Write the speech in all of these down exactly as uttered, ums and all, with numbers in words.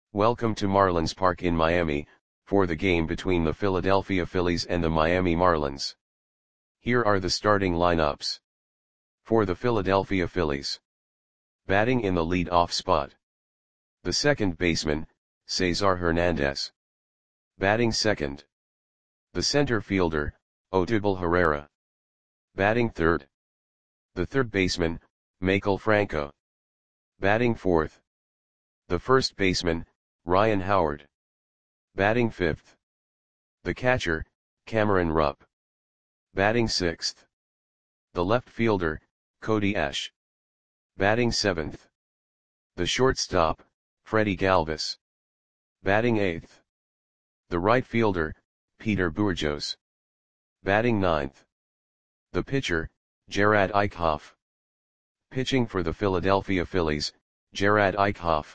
Welcome to Marlins Park in Miami, for the game between the Philadelphia Phillies and the Miami Marlins. Here are the starting lineups. For the Philadelphia Phillies. Batting in the lead-off spot. The second baseman, Cesar Hernandez. Batting second. The center fielder, Odubel Herrera. Batting third. The third baseman, Maikel Franco. Batting fourth. The first baseman, Ryan Howard. Batting fifth. The catcher, Cameron Rupp. Batting sixth. The left fielder, Cody Ash. Batting seventh. The shortstop, Freddie Galvis. Batting eighth. The right fielder, Peter Bourjos. Batting ninth. The pitcher, Jerad Eickhoff. Pitching for the Philadelphia Phillies, Jerad Eickhoff.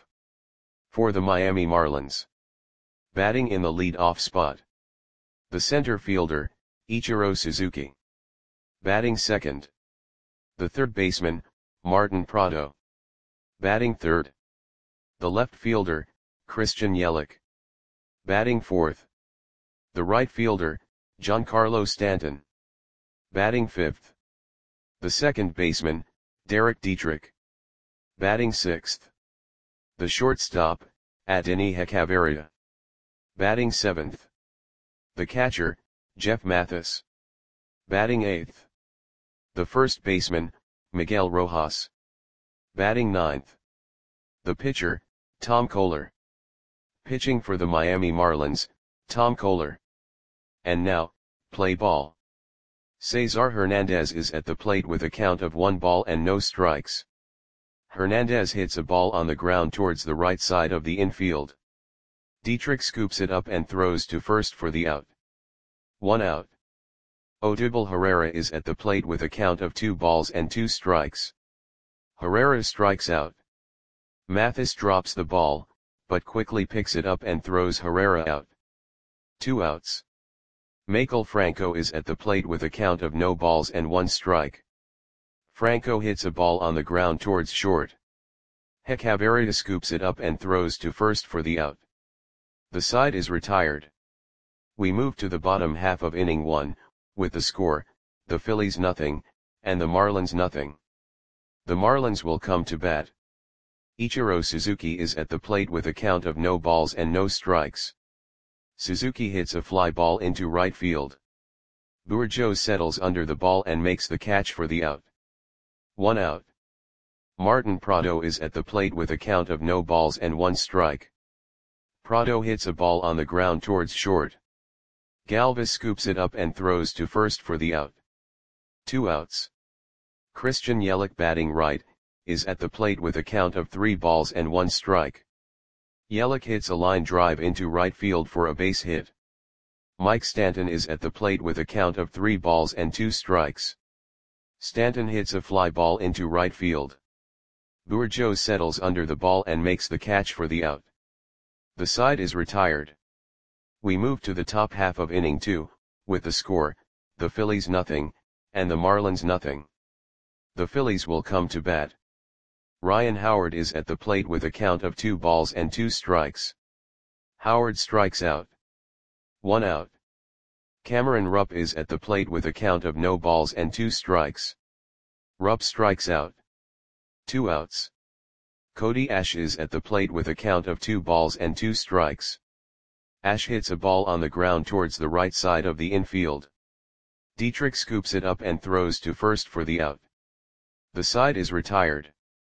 For the Miami Marlins. Batting in the lead-off spot. The center fielder, Ichiro Suzuki. Batting second. The third baseman, Martin Prado. Batting third. The left fielder, Christian Yelich. Batting fourth. The right fielder, Giancarlo Stanton. Batting fifth. The second baseman, Derek Dietrich. Batting sixth. The shortstop, Adeiny Hechavarria. Batting seventh. The catcher, Jeff Mathis. Batting eighth. The first baseman, Miguel Rojas. Batting ninth. The pitcher, Tom Koehler. Pitching for the Miami Marlins, Tom Koehler. And now, play ball. Cesar Hernandez is at the plate with a count of one ball and no strikes. Hernandez hits a ball on the ground towards the right side of the infield. Dietrich scoops it up and throws to first for the out. One out. Odubel Herrera is at the plate with a count of two balls and two strikes. Herrera strikes out. Mathis drops the ball, but quickly picks it up and throws Herrera out. Two outs. Maikel Franco is at the plate with a count of no balls and one strike. Franco hits a ball on the ground towards short. Hechavarria scoops it up and throws to first for the out. The side is retired. We move to the bottom half of inning one, with the score, the Phillies nothing, and the Marlins nothing. The Marlins will come to bat. Ichiro Suzuki is at the plate with a count of no balls and no strikes. Suzuki hits a fly ball into right field. Bourjos settles under the ball and makes the catch for the out. One out. Martin Prado is at the plate with a count of no balls and one strike. Prado hits a ball on the ground towards short. Galvis scoops it up and throws to first for the out. Two outs. Christian Yelich, batting right, is at the plate with a count of three balls and one strike. Yelich hits a line drive into right field for a base hit. Mike Stanton is at the plate with a count of three balls and two strikes. Stanton hits a fly ball into right field. Bourjos settles under the ball and makes the catch for the out. The side is retired. We move to the top half of inning two, with the score, the Phillies nothing, and the Marlins nothing. The Phillies will come to bat. Ryan Howard is at the plate with a count of two balls and two strikes. Howard strikes out. One out. Cameron Rupp is at the plate with a count of no balls and two strikes. Rupp strikes out. Two outs. Cody Ash is at the plate with a count of two balls and two strikes. Ash hits a ball on the ground towards the right side of the infield. Dietrich scoops it up and throws to first for the out. The side is retired.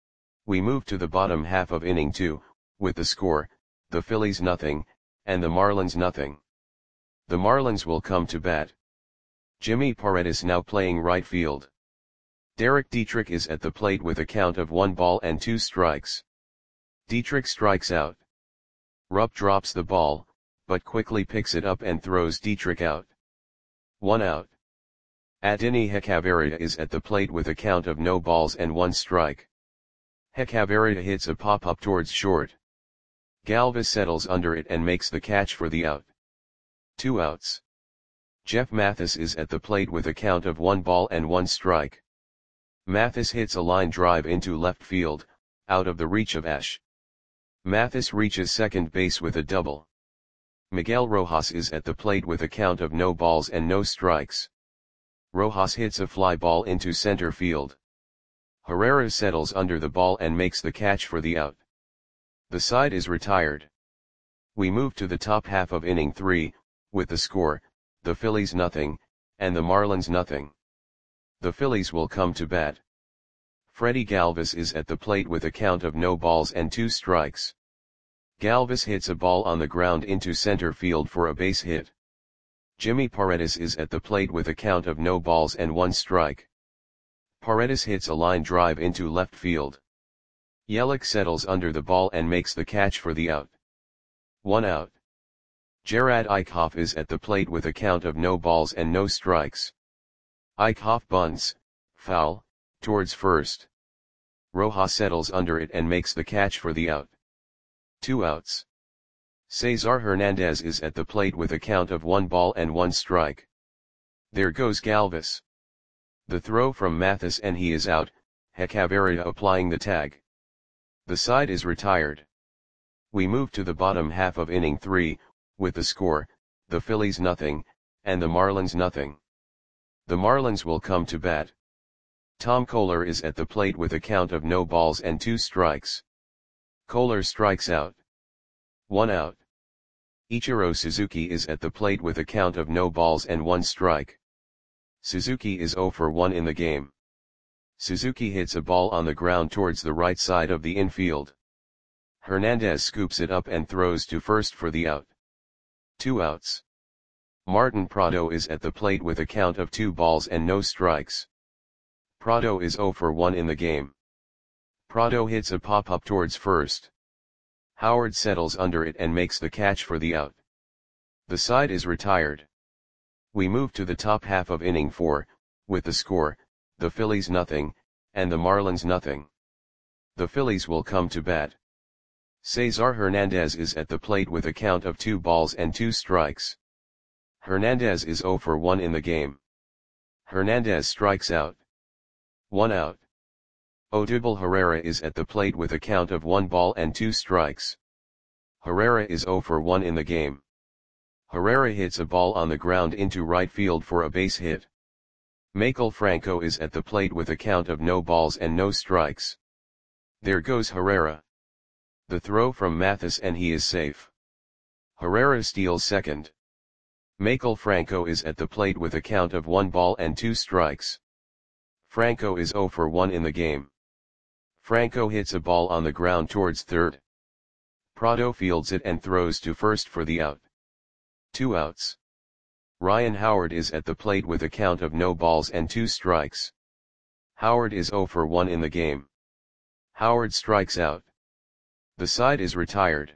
We move to the bottom half of inning two, with the score, the Phillies nothing, and the Marlins nothing. The Marlins will come to bat. Jimmy Paredes now playing right field. Derek Dietrich is at the plate with a count of one ball and two strikes. Dietrich strikes out. Rupp drops the ball, but quickly picks it up and throws Dietrich out. One out. Adeiny Hechavarria is at the plate with a count of no balls and one strike. Hechavarria hits a pop-up towards short. Galvis settles under it and makes the catch for the out. Two outs. Jeff Mathis is at the plate with a count of one ball and one strike. Mathis hits a line drive into left field, out of the reach of Ash. Mathis reaches second base with a double. Miguel Rojas is at the plate with a count of no balls and no strikes. Rojas hits a fly ball into center field. Herrera settles under the ball and makes the catch for the out. The side is retired. We move to the top half of inning three, with the score, the Phillies nothing, and the Marlins nothing. The Phillies will come to bat. Freddie Galvis is at the plate with a count of no balls and two strikes. Galvis hits a ball on the ground into center field for a base hit. Jimmy Paredes is at the plate with a count of no balls and one strike. Paredes hits a line drive into left field. Yelich settles under the ball and makes the catch for the out. One out. Jerad Eickhoff is at the plate with a count of no balls and no strikes. Eickhoff bunts, foul, towards first. Rojas settles under it and makes the catch for the out. Two outs. Cesar Hernandez is at the plate with a count of one ball and one strike. There goes Galvis. The throw from Mathis and he is out, Hechavarria applying the tag. The side is retired. We move to the bottom half of inning three, with the score, the Phillies nothing, and the Marlins nothing. The Marlins will come to bat. Tom Koehler is at the plate with a count of no balls and two strikes. Koehler strikes out. One out. Ichiro Suzuki is at the plate with a count of no balls and one strike. Suzuki is zero for one in the game. Suzuki hits a ball on the ground towards the right side of the infield. Hernandez scoops it up and throws to first for the out. Two outs. Martin Prado is at the plate with a count of two balls and no strikes. Prado is zero for one in the game. Prado hits a pop-up towards first. Howard settles under it and makes the catch for the out. The side is retired. We move to the top half of inning four, with the score, the Phillies nothing, and the Marlins nothing. The Phillies will come to bat. Cesar Hernandez is at the plate with a count of two balls and two strikes. Hernandez is zero for one in the game. Hernandez strikes out. One out. Odubel Herrera is at the plate with a count of one ball and two strikes. Herrera is zero for one in the game. Herrera hits a ball on the ground into right field for a base hit. Maikel Franco is at the plate with a count of no balls and no strikes. There goes Herrera. The throw from Mathis and he is safe. Herrera steals second. Maikel Franco is at the plate with a count of one ball and two strikes. Franco is zero for one in the game. Franco hits a ball on the ground towards third. Prado fields it and throws to first for the out. Two outs. Ryan Howard is at the plate with a count of no balls and two strikes. Howard is zero for one in the game. Howard strikes out. The side is retired.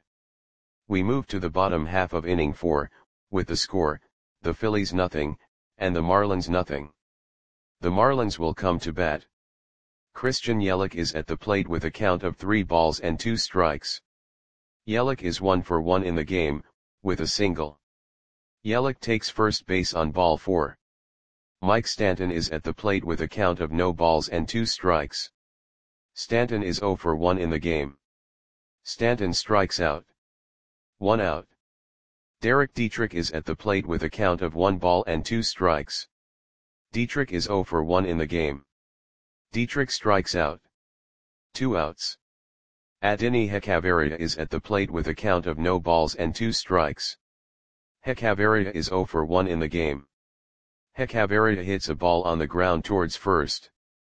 We move to the bottom half of inning four, with the score, the Phillies nothing, and the Marlins nothing. The Marlins will come to bat. Christian Yelich is at the plate with a count of three balls and two strikes. Yelich is one for one in the game, with a single. Yelich takes first base on ball four. Mike Stanton is at the plate with a count of no balls and two strikes. Stanton is zero for one in the game. Stanton strikes out. One out. Derek Dietrich is at the plate with a count of one ball and two strikes. Dietrich is zero for one in the game. Dietrich strikes out. Two outs. Adeiny Hechavarria is at the plate with a count of no balls and two strikes. Hechavarria is zero for one in the game. Hechavarria hits a ball on the ground towards first.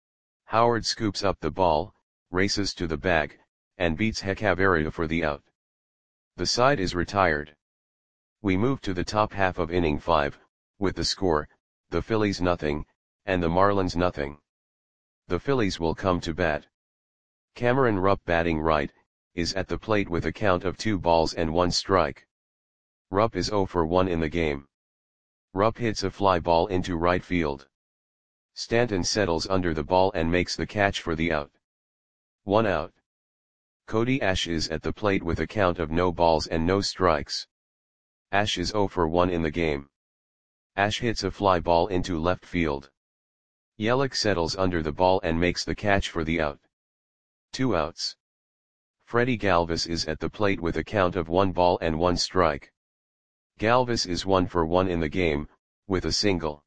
Howard scoops up the ball, races to the bag, and beats Hechavarria for the out. The side is retired. We move to the top half of inning five, with the score, the Phillies nothing, and the Marlins nothing. The Phillies will come to bat. Cameron Rupp batting right, is at the plate with a count of two balls and one strike. Rupp is zero for one in the game. Rupp hits a fly ball into right field. Stanton settles under the ball and makes the catch for the out. One out. Cody Ash is at the plate with a count of no balls and no strikes. Ash is zero for one in the game. Ash hits a fly ball into left field. Yelich settles under the ball and makes the catch for the out. Two outs. Freddie Galvis is at the plate with a count of one ball and one strike. Galvis is one for one in the game, with a single.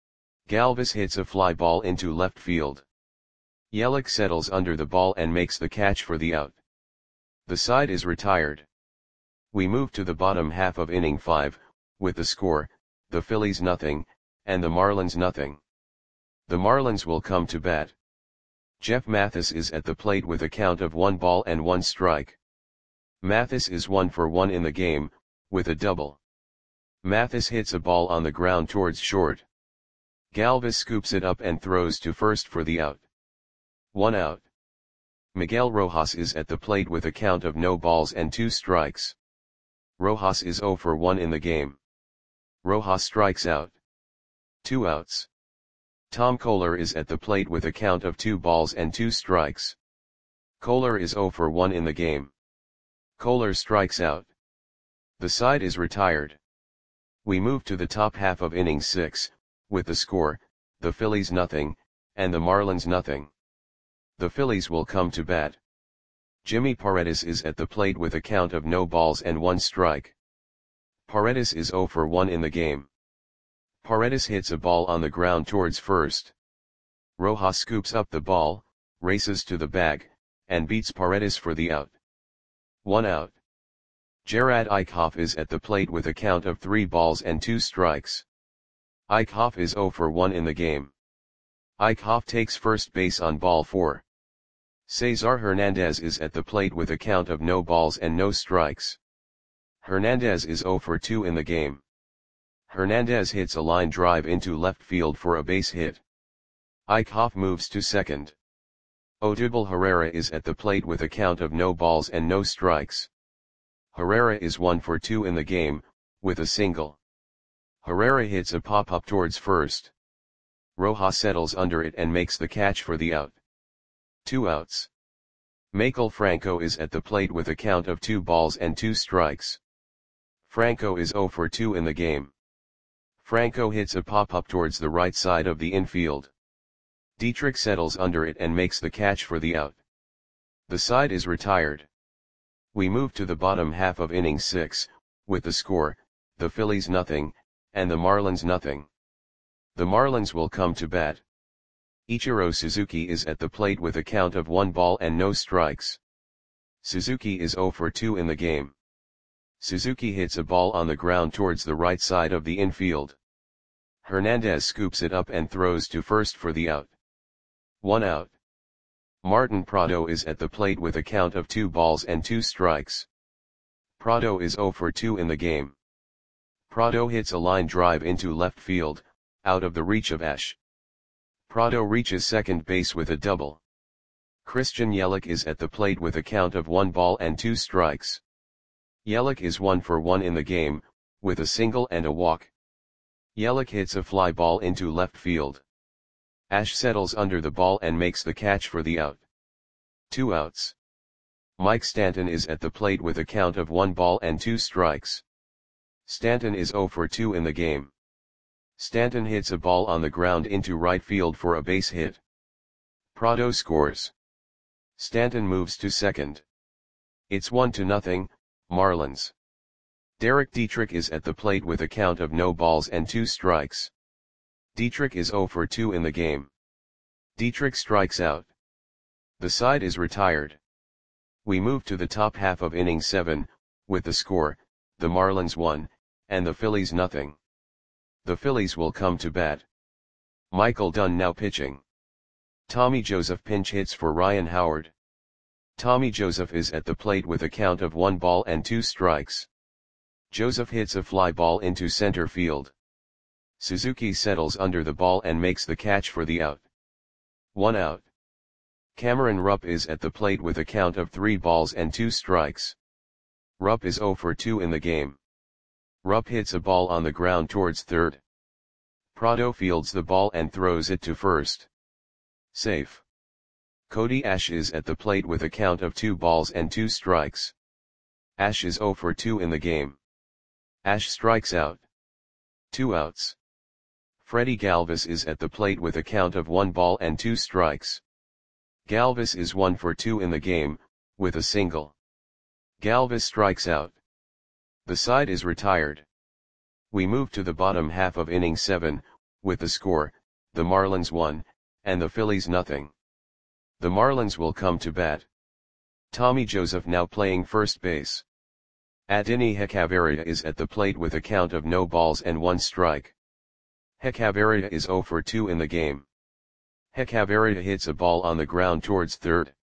Galvis hits a fly ball into left field. Yelich settles under the ball and makes the catch for the out. The side is retired. We move to the bottom half of inning five, with the score, the Phillies nothing, and the Marlins nothing. The Marlins will come to bat. Jeff Mathis is at the plate with a count of one ball and one strike. Mathis is one for one in the game, with a double. Mathis hits a ball on the ground towards short. Galvis scoops it up and throws to first for the out. One out. Miguel Rojas is at the plate with a count of no balls and two strikes. Rojas is zero for one in the game. Rojas strikes out. Two outs. Tom Koehler is at the plate with a count of two balls and two strikes. Koehler is zero for one in the game. Koehler strikes out. The side is retired. We move to the top half of inning six, with the score, the Phillies nothing, and the Marlins nothing. The Phillies will come to bat. Jimmy Paredes is at the plate with a count of no balls and one strike. Paredes is zero for one in the game. Paredes hits a ball on the ground towards first. Rojas scoops up the ball, races to the bag, and beats Paredes for the out. One out. Gerard Eichhoff is at the plate with a count of three balls and two strikes. Eichhoff is zero for one in the game. Eichhoff takes first base on ball four. Cesar Hernandez is at the plate with a count of no balls and no strikes. Hernandez is zero for two in the game. Hernandez hits a line drive into left field for a base hit. Eichhoff moves to second. Odubel Herrera is at the plate with a count of no balls and no strikes. Herrera is one for two in the game, with a single. Herrera hits a pop-up towards first. Rojas settles under it and makes the catch for the out. Two outs. Maikel Franco is at the plate with a count of two balls and two strikes. Franco is zero for two in the game. Franco hits a pop-up towards the right side of the infield. Dietrich settles under it and makes the catch for the out. The side is retired. We move to the bottom half of inning six, with the score, the Phillies nothing, and the Marlins nothing. The Marlins will come to bat. Ichiro Suzuki is at the plate with a count of one ball and no strikes. Suzuki is zero for two in the game. Suzuki hits a ball on the ground towards the right side of the infield. Hernandez scoops it up and throws to first for the out. One out. Martin Prado is at the plate with a count of two balls and two strikes. Prado is zero for two in the game. Prado hits a line drive into left field, out of the reach of Ash. Prado reaches second base with a double. Christian Yelich is at the plate with a count of one ball and two strikes. Yelich is one for one in the game, with a single and a walk. Yelich hits a fly ball into left field. Ash settles under the ball and makes the catch for the out. Two outs. Mike Stanton is at the plate with a count of one ball and two strikes. Stanton is zero for two in the game. Stanton hits a ball on the ground into right field for a base hit. Prado scores. Stanton moves to second. It's one to nothing, Marlins. Derek Dietrich is at the plate with a count of no balls and two strikes. Dietrich is zero for two in the game. Dietrich strikes out. The side is retired. We move to the top half of inning seven, with the score, the Marlins one, and the Phillies nothing. The Phillies will come to bat. Michael Dunn now pitching. Tommy Joseph pinch hits for Ryan Howard. Tommy Joseph is at the plate with a count of one ball and two strikes. Joseph hits a fly ball into center field. Suzuki settles under the ball and makes the catch for the out. One out. Cameron Rupp is at the plate with a count of three balls and two strikes. Rupp is zero for two in the game. Rupp hits a ball on the ground towards third. Prado fields the ball and throws it to first. Safe. Cody Ash is at the plate with a count of two balls and two strikes. Ash is zero for two in the game. Ash strikes out. Two outs. Freddie Galvis is at the plate with a count of one ball and two strikes. Galvis is one for two in the game, with a single. Galvis strikes out. The side is retired. We move to the bottom half of inning seven, with the score, the Marlins one, and the Phillies nothing. The Marlins will come to bat. Tommy Joseph now playing first base. Adeiny Hechavarria is at the plate with a count of no balls and one strike. Hechavarria is oh for two in the game. Hechavarria hits a ball on the ground towards third.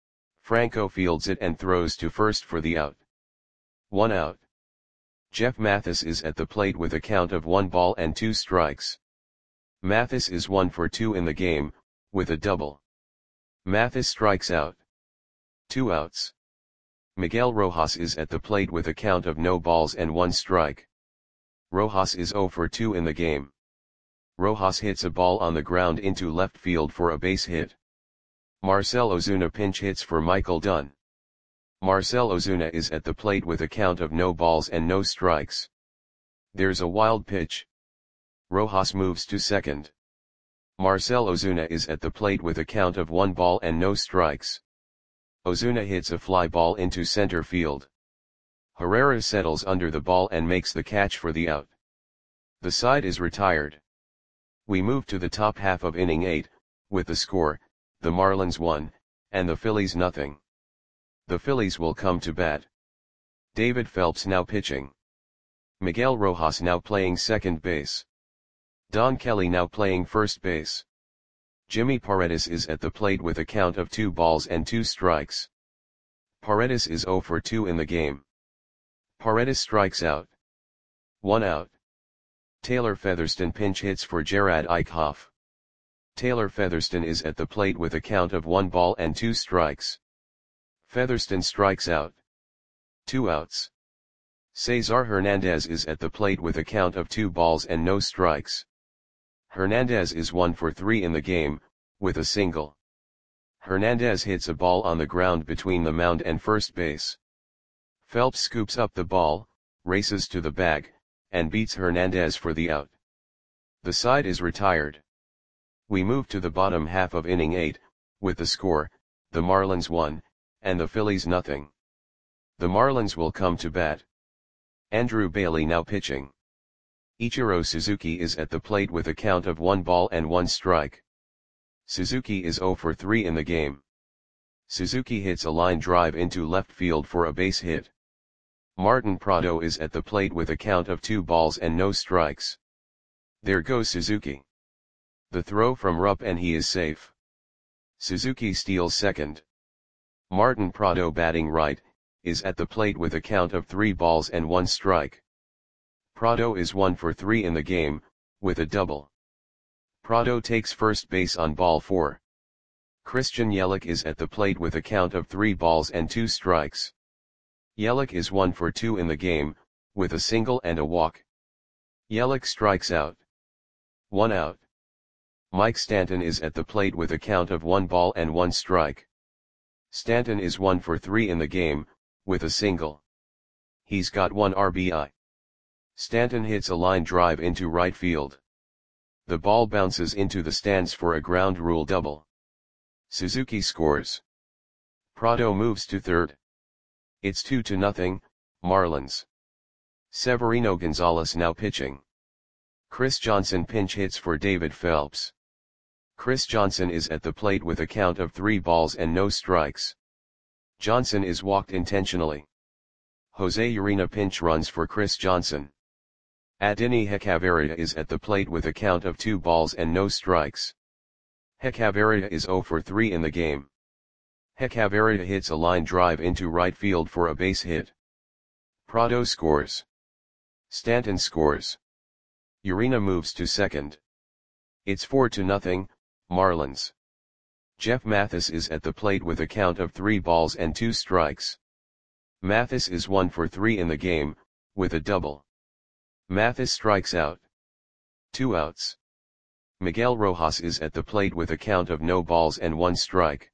Franco fields it and throws to first for the out. One out. Jeff Mathis is at the plate with a count of one ball and two strikes. Mathis is one for two in the game, with a double. Mathis strikes out. Two outs. Miguel Rojas is at the plate with a count of no balls and one strike. Rojas is oh for two in the game. Rojas hits a ball on the ground into left field for a base hit. Marcell Ozuna pinch hits for Michael Dunn. Marcell Ozuna is at the plate with a count of no balls and no strikes. There's a wild pitch. Rojas moves to second. Marcell Ozuna is at the plate with a count of one ball and no strikes. Ozuna hits a fly ball into center field. Herrera settles under the ball and makes the catch for the out. The side is retired. We move to the top half of inning eight, with the score, the Marlins one, and the Phillies nothing. The Phillies will come to bat. David Phelps now pitching. Miguel Rojas now playing second base. Don Kelly now playing first base. Jimmy Paredes is at the plate with a count of two balls and two strikes. Paredes is oh for two in the game. Paredes strikes out. One out. Taylor Featherston pinch hits for Jerad Eickhoff. Taylor Featherston is at the plate with a count of one ball and two strikes. Featherston strikes out. Two outs. Cesar Hernandez is at the plate with a count of two balls and no strikes. Hernandez is one for three in the game, with a single. Hernandez hits a ball on the ground between the mound and first base. Phelps scoops up the ball, races to the bag, and beats Hernandez for the out. The side is retired. We move to the bottom half of inning eight, with the score, the Marlins one, and the Phillies nothing. The Marlins will come to bat. Andrew Bailey now pitching. Ichiro Suzuki is at the plate with a count of one ball and one strike. Suzuki is oh for three in the game. Suzuki hits a line drive into left field for a base hit. Martin Prado is at the plate with a count of two balls and no strikes. There goes Suzuki. The throw from Rupp and he is safe. Suzuki steals second. Martin Prado batting right, is at the plate with a count of three balls and one strike. Prado is one for three in the game, with a double. Prado takes first base on ball four. Christian Yelich is at the plate with a count of three balls and two strikes. Yelich is one for two in the game, with a single and a walk. Yelich strikes out. One out. Mike Stanton is at the plate with a count of one ball and one strike. Stanton is one for three in the game, with a single. He's got one R B I. Stanton hits a line drive into right field. The ball bounces into the stands for a ground rule double. Suzuki scores. Prado moves to third. It's two to nothing, Marlins. Severino Gonzalez now pitching. Chris Johnson pinch hits for David Phelps. Chris Johnson is at the plate with a count of three balls and no strikes. Johnson is walked intentionally. Jose Urena pinch runs for Chris Johnson. Adeiny Hechavarria is at the plate with a count of two balls and no strikes. Hechavarria is oh for three in the game. Hechavarria hits a line drive into right field for a base hit. Prado scores. Stanton scores. Urena moves to second. It's four to nothing, Marlins. Jeff Mathis is at the plate with a count of three balls and two strikes. Mathis is one for three in the game, with a double. Mathis strikes out. Two outs. Miguel Rojas is at the plate with a count of no balls and one strike.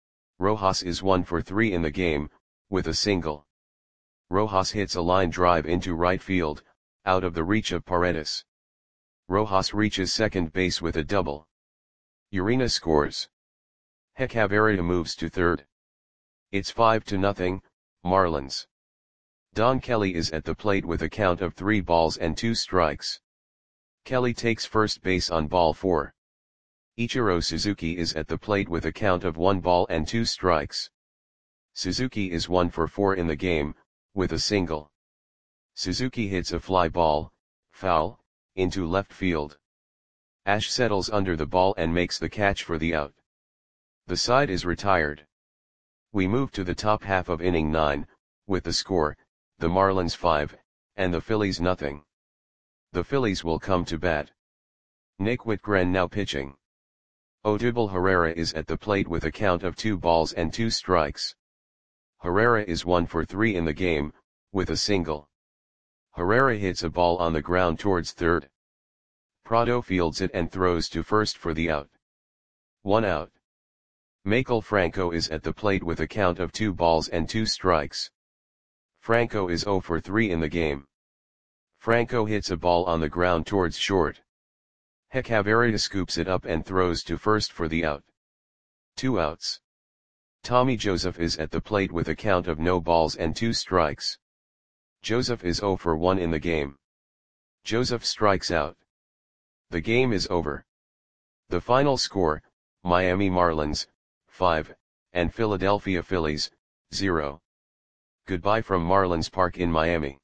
Rojas is one for three in the game, with a single. Rojas hits a line drive into right field, out of the reach of Paredes. Rojas reaches second base with a double. Urena scores. Hechavarria moves to third. It's five to nothing, Marlins. Don Kelly is at the plate with a count of three balls and two strikes. Kelly takes first base on ball four. Ichiro Suzuki is at the plate with a count of one ball and two strikes. Suzuki is one for four in the game, with a single. Suzuki hits a fly ball, foul, into left field. Ash settles under the ball and makes the catch for the out. The side is retired. We move to the top half of inning nine, with the score, the Marlins five, and the Phillies nothing. The Phillies will come to bat. Nick Whitgren now pitching. Odubel Herrera is at the plate with a count of two balls and two strikes. Herrera is one for three in the game, with a single. Herrera hits a ball on the ground towards third. Prado fields it and throws to first for the out. One out. Maikel Franco is at the plate with a count of two balls and two strikes. Franco is zero for three in the game. Franco hits a ball on the ground towards short. Hechavarria scoops it up and throws to first for the out. Two outs. Tommy Joseph is at the plate with a count of no balls and two strikes. Joseph is zero for one in the game. Joseph strikes out. The game is over. The final score, Miami Marlins, five, and Philadelphia Phillies, zero. Goodbye from Marlins Park in Miami.